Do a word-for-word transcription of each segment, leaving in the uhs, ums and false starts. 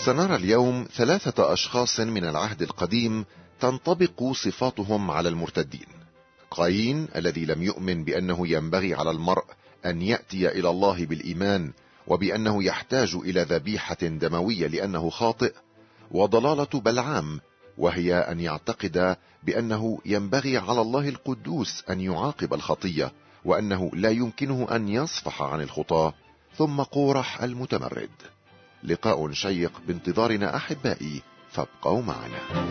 سنرى اليوم ثلاثة أشخاص من العهد القديم تنطبق صفاتهم على المرتدين. قايين الذي لم يؤمن بأنه ينبغي على المرء أن يأتي إلى الله بالإيمان وبأنه يحتاج إلى ذبيحة دموية لأنه خاطئ، وضلالة بلعام وهي أن يعتقد بأنه ينبغي على الله القدوس أن يعاقب الخطية وأنه لا يمكنه أن يصفح عن الخطاة، ثم قورح المتمرد. لقاء شيق بانتظارنا أحبائي، فابقوا معنا.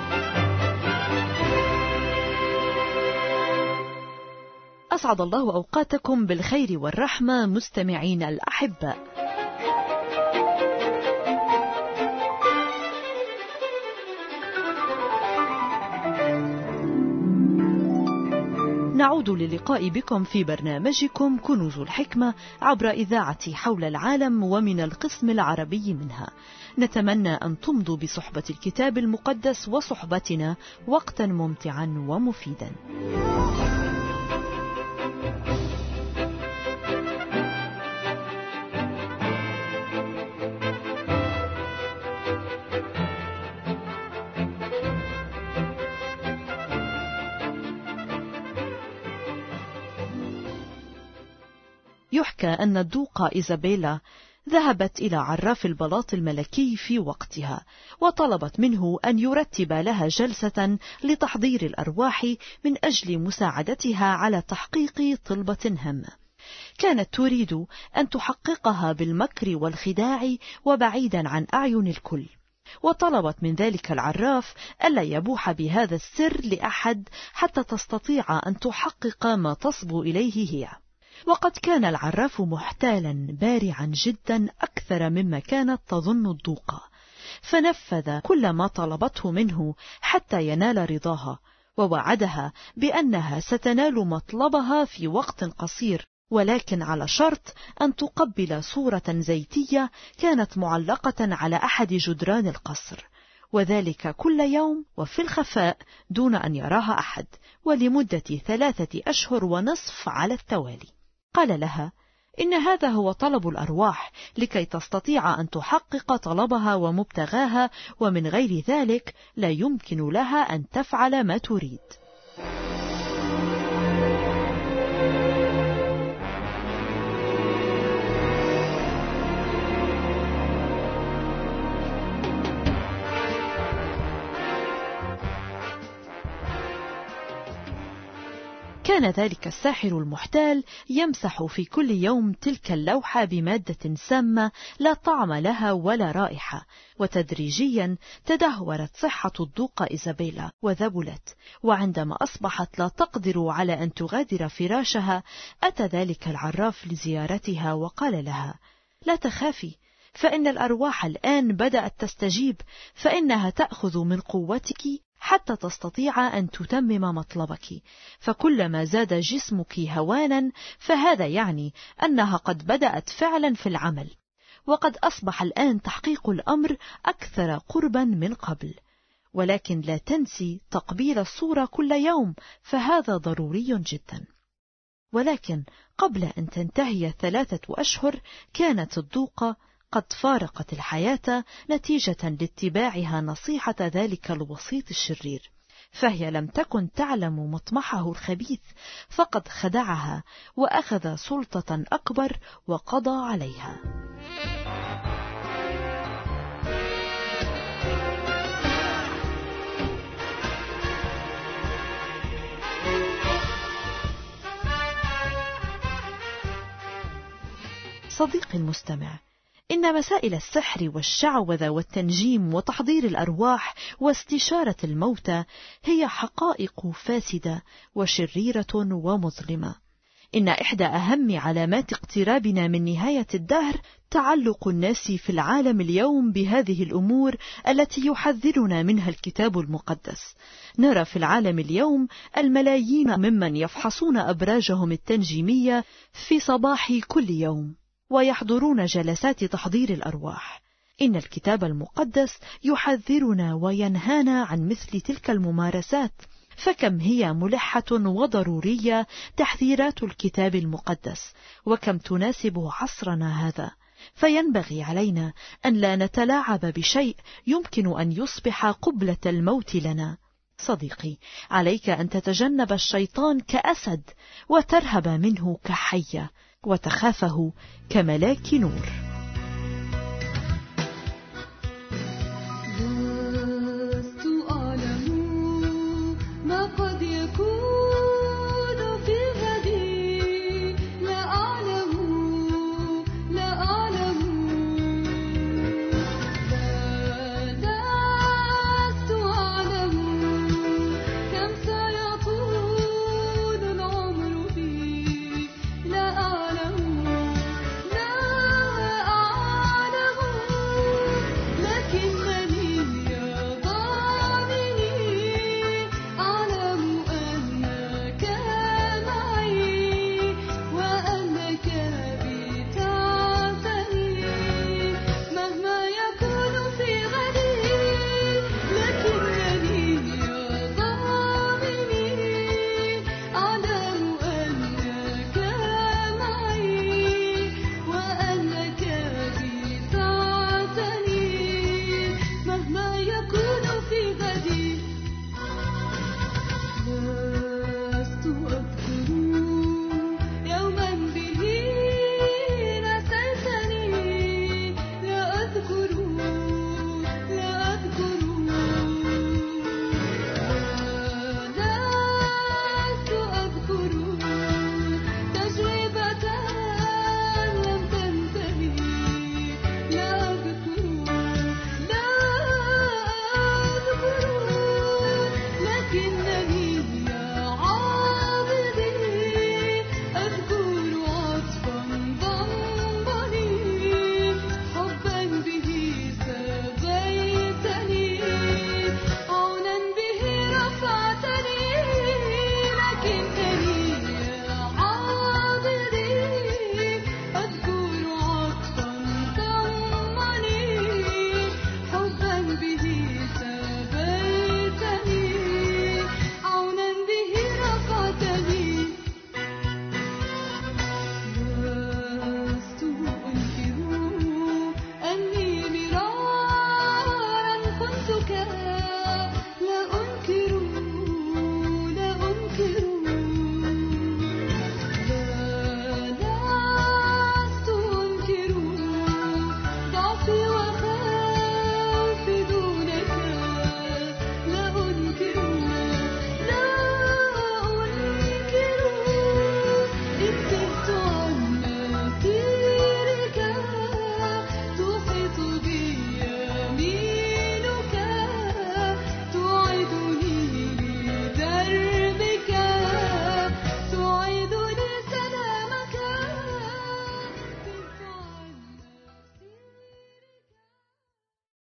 أسعد الله أوقاتكم بالخير والرحمة مستمعين الأحباء. نعود للقاء بكم في برنامجكم كنوز الحكمة عبر إذاعة حول العالم ومن القسم العربي منها. نتمنى أن تمضوا بصحبة الكتاب المقدس وصحبتنا وقتا ممتعا ومفيدا. يحكى أن الدوقة إيزابيلا ذهبت إلى عراف البلاط الملكي في وقتها، وطلبت منه أن يرتب لها جلسة لتحضير الأرواح من أجل مساعدتها على تحقيق طلبة هامة. كانت تريد أن تحققها بالمكر والخداع وبعيدا عن أعين الكل، وطلبت من ذلك العراف ألا يبوح بهذا السر لأحد حتى تستطيع أن تحقق ما تصبو إليه هي. وقد كان العراف محتالا بارعا جدا أكثر مما كانت تظن الدوقة، فنفذ كل ما طلبته منه حتى ينال رضاها، ووعدها بأنها ستنال مطلبها في وقت قصير، ولكن على شرط أن تقبل صورة زيتية كانت معلقة على أحد جدران القصر، وذلك كل يوم وفي الخفاء دون أن يراها أحد، ولمدة ثلاثة أشهر ونصف على التوالي. قال لها إن هذا هو طلب الأرواح لكي تستطيع أن تحقق طلبها ومبتغاها، ومن غير ذلك لا يمكن لها أن تفعل ما تريد. كان ذلك الساحر المحتال يمسح في كل يوم تلك اللوحة بمادة سامة لا طعم لها ولا رائحة، وتدريجيا تدهورت صحة الدوقة إيزابيلا وذبلت، وعندما أصبحت لا تقدر على أن تغادر فراشها أتى ذلك العراف لزيارتها وقال لها: لا تخافي، فإن الأرواح الآن بدأت تستجيب، فإنها تأخذ من قوتك حتى تستطيع أن تتمم مطلبك، فكلما زاد جسمك هوانا فهذا يعني أنها قد بدأت فعلا في العمل، وقد أصبح الآن تحقيق الأمر أكثر قربا من قبل. ولكن لا تنسي تقبيل الصورة كل يوم، فهذا ضروري جدا. ولكن قبل أن تنتهي الثلاثة أشهر كانت الدوقة قد فارقت الحياة نتيجة لاتباعها نصيحة ذلك الوسيط الشرير، فهي لم تكن تعلم مطمحه الخبيث، فقد خدعها وأخذ سلطة أكبر وقضى عليها. صديقي المستمع، إن مسائل السحر والشعوذة والتنجيم وتحضير الأرواح واستشارة الموتى هي حقائق فاسدة وشريرة ومظلمة. إن إحدى أهم علامات اقترابنا من نهاية الدهر تعلق الناس في العالم اليوم بهذه الأمور التي يحذرنا منها الكتاب المقدس. نرى في العالم اليوم الملايين ممن يفحصون أبراجهم التنجيمية في صباح كل يوم، ويحضرون جلسات تحضير الأرواح. إن الكتاب المقدس يحذرنا وينهانا عن مثل تلك الممارسات، فكم هي ملحة وضرورية تحذيرات الكتاب المقدس، وكم تناسب عصرنا هذا. فينبغي علينا أن لا نتلاعب بشيء يمكن أن يصبح قبلة الموت لنا. صديقي، عليك أن تتجنب الشيطان كأسد، وترهب منه كحية، وتخافه كملاك نور.